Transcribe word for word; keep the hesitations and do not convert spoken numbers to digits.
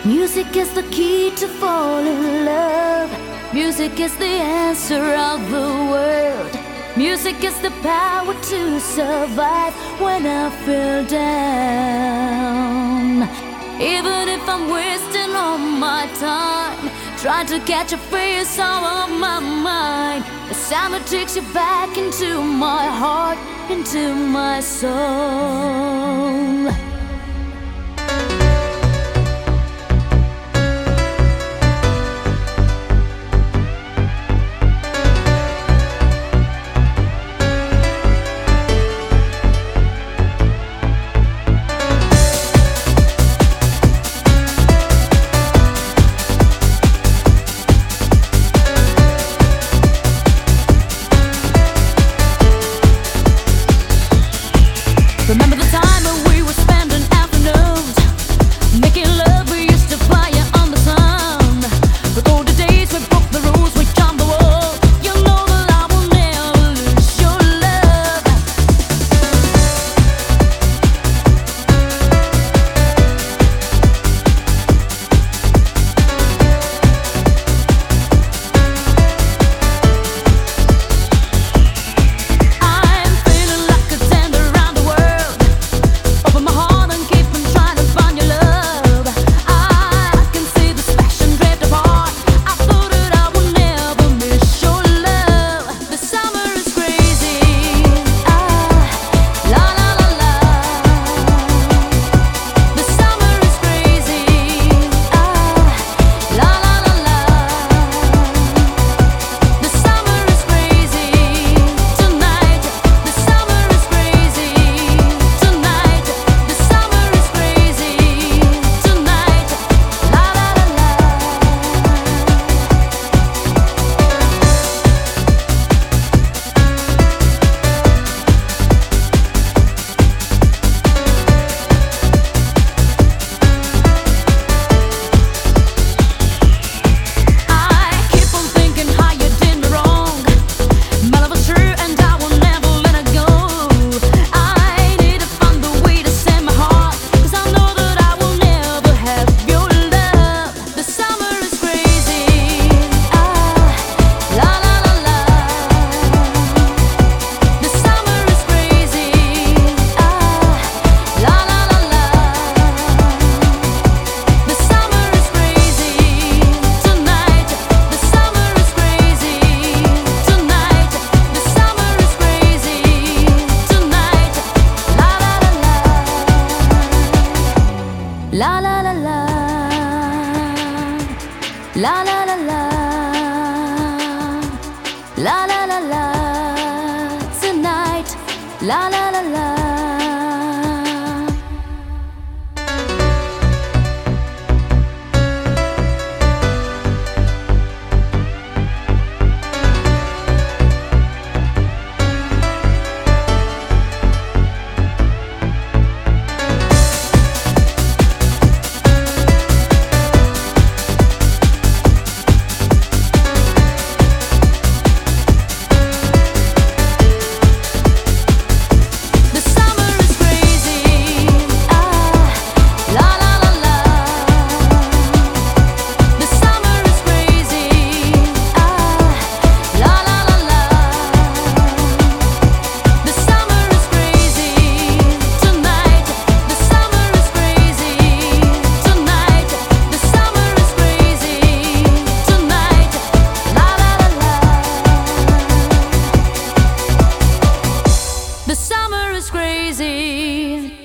Music is the key to fall in love. Music is the answer of the world. Music is the power to survive when I feel down. Even if I'm wasting all my time trying to catch a face out of my mind, the sound that takes you back into my heart, into my soul. Remember the time when we were spending afternoons making love, we used to fly it on the sun. Recall the days we broke the rules, we jumped the wall. You know that I will never lose your love. I'm feeling like a tender around the world. Open my heart and keep on trying to find your love. I can see this passion drift apart. I thought that I would never miss your love. The summer is crazy. Ah, la la la la. The summer is crazy. Ah, la la la la. The summer is crazy tonight. The summer is crazy tonight. The summer is crazy tonight. La la la la. I keep on thinking how you did me wrong. My love was true and I will never let it go. I need to find a way to send my heart, 'cause I know that I will never have your love. The summer is crazy. Ah, la la la la. The summer is crazy. Ah, la la la la. The summer is crazy tonight. The summer is crazy tonight. The summer is crazy tonight. La la la la. La la la la. La la la la. La la la la. Tonight. La la la la. The summer is crazy. Ah, la la la la. The summer is crazy. Ah, la la la la. The summer is crazy tonight. The summer is crazy tonight. The summer is crazy tonight. La la la la. The summer is crazy